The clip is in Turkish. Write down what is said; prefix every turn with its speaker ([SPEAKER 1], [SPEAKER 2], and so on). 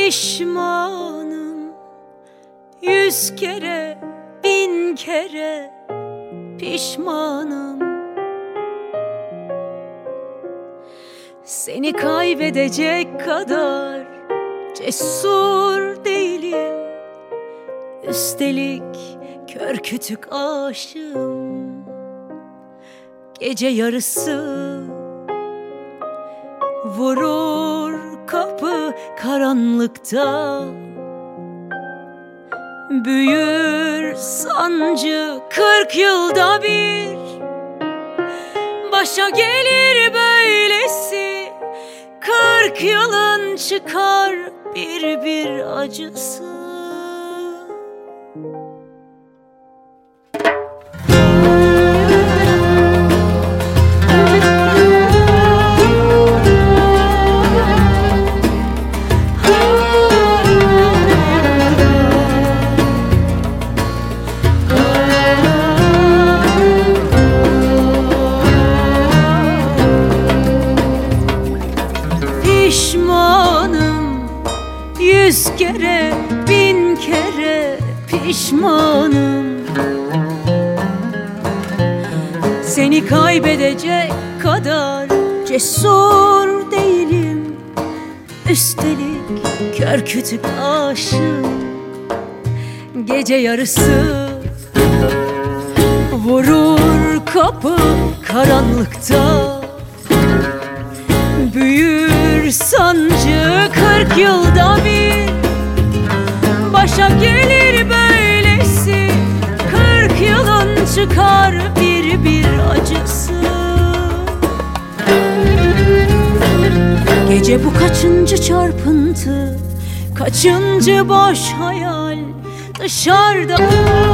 [SPEAKER 1] Pişmanım, 100 kere, 1000 kere pişmanım. Seni kaybedecek kadar cesur değilim. Üstelik kör kütük aşığım. Gece yarısı vurur kapı karanlıkta. Büyür sancı 40 yılda bir. Başa gelir böylesi, 40 yılın çıkar bir bir acısı. Pişmanım, 100 kere, 1000 kere pişmanım. Seni kaybedecek kadar cesur değilim. Üstelik kör kütük aşığım. Gece yarısı vurur kapı karanlıkta. Büyür sancı 40 yılda bir. Başa gelir böylesi, 40 yılın çıkar bir bir acısı. Gece bu kaçıncı çarpıntı, kaçıncı boş hayal. Dışarıda